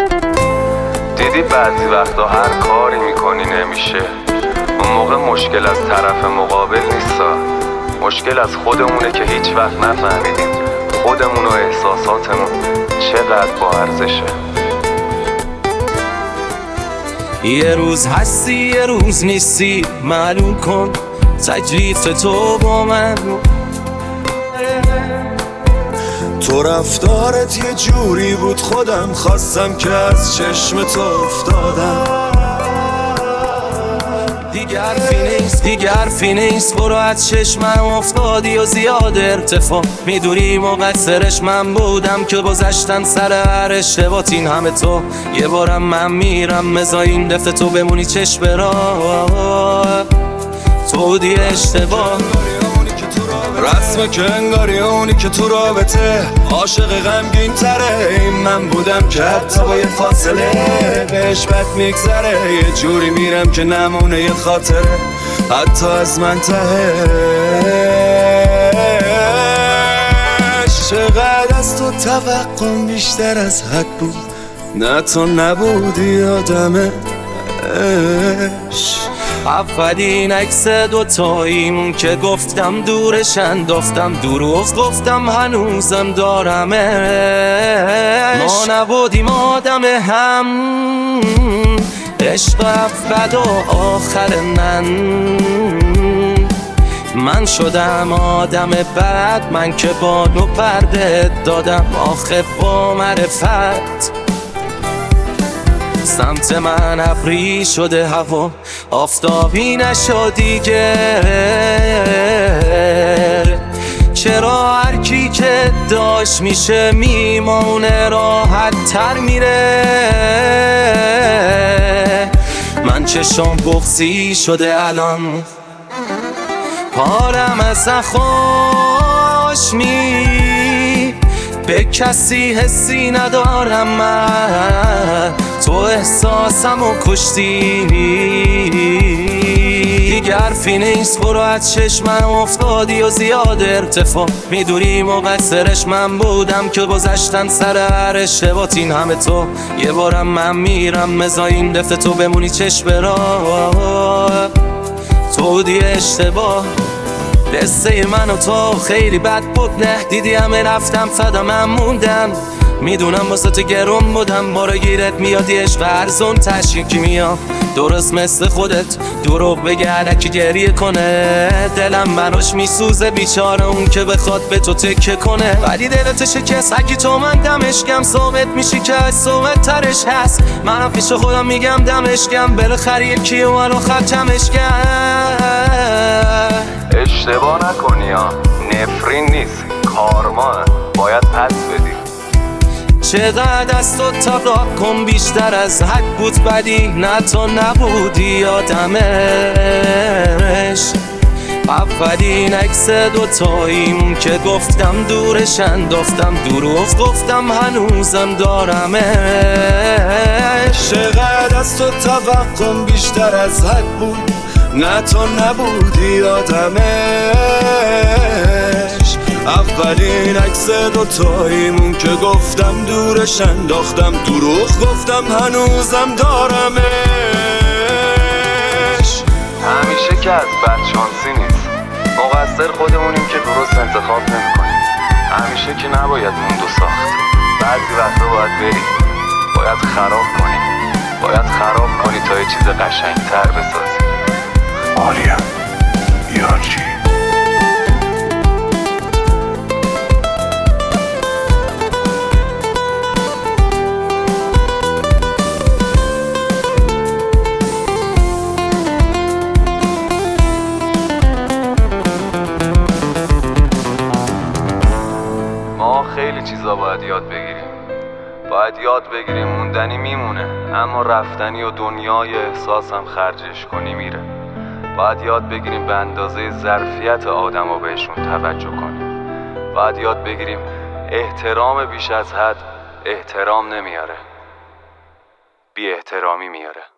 دیدی بعضی وقتا هر کاری میکنی نمیشه، اون موقع مشکل از طرف مقابل نیستا، مشکل از خودمونه که هیچ وقت نفهمیدیم خودمون و احساساتمون چقدر با ارزشه. یه روز هستی یه روز نیستی، معلوم کن تکلیف تو با من. تو رفتارت یه جوری بود خودم خواستم که از چشم تو افتادم. دیگه حرفی نیست برو از چشمم افتادی و زیاد ارتفاع میدونی مقصرش من بودم که گذشتن سر هر اشتباهت. این همه تو یه بارم من میرم مزا این دفعه تو بمونی چشم راه تو بودی اشتباه. رسمه که انگاری اونی که تو رابطه عاشق غمگین تره، این من بودم که حتی با یه فاصله بهش بد میگذره. یه جوری میرم که نمونه یه خاطره حتی از من تهش. چقدر از تو توقعم بیشتر از حد بود، نه تو نبودی آدمش. اولین عکس دوتاییم که گفتم دورش انداختم، دروغ گفتم هنوزم دارمش. ما نبودیم آدم هم، عشق اول و آخر من شدم آدم بد، من که بانو پرده دادم آخه با معرفت. سمت من ابری شده هوا آفتابی نشد دیگه، چرا هر کی که داشت میشه میمونه راحت تر میره. من چشم بغضی شده الان پارم از نخوش به کسی حسی ندارم من، تو احساسم و کشتی. دیگه حرفی نیست برو از چشمم افتادی و زیاد ارتفاع میدونی مقصرش من بودم که گذشتن سر هر اشتباهت. این همه تو یه بارم من میرم مزا این دفعه تو بمونی چشم راه تو بودی اشتباه. قصه من و تو خیلی بد بود نه دیدی همه رفتم فدا من موندم. میدونم واسه تو گرم بودم بارا گیرت میادی عشق ارزون تشریکی میام. درست مثل خودت دروغ بگه الکی گریه کنه، دلم براش میسوزه بیچاره اون که بخواد به تو تکه کنه. ولی دلت شکست اگه تو من دمشگم ثابت میشی که از ثابت ترش هست. منم پیش خودم میگم دمشگم بالاخره یکی و الان ختمشگم. اشتباه نکنی ها، نفرین نیست کارماه، باید پس بدی. چقدر از تو تقاط کن بیشتر از حد بود بدی، نه تو نبودی آدمش. اولین عکس دوتاییم که گفتم دورش انداختم، دروغ گفتم هنوزم دارمش. چقدر از تو توقعم بیشتر از حد بود، نه تو نبودی آدمش. اولین عکس دوتاییمون که گفتم دورش انداختم، دروغ گفتم هنوزم دارمش. همیشه که از بدشانسی نیست، مقصر خودمونیم که درست انتخاب نمی‌کنیم. همیشه که نباید موند و ساخت، بعضی وقتا باید بری، باید خراب کنی، باید خراب کنی تا یه چیز قشنگ‌تر بسازی. عالیم یارچی ما خیلی چیزا باید یاد بگیریم، باید یاد بگیریم موندنی میمونه اما رفتنی و دنیای احساسم خرجش کنی میره. باید یاد بگیریم به اندازه ظرفیت آدم و بهشون توجه کنیم. باید یاد بگیریم احترام بیش از حد احترام نمیاره، بی احترامی میاره.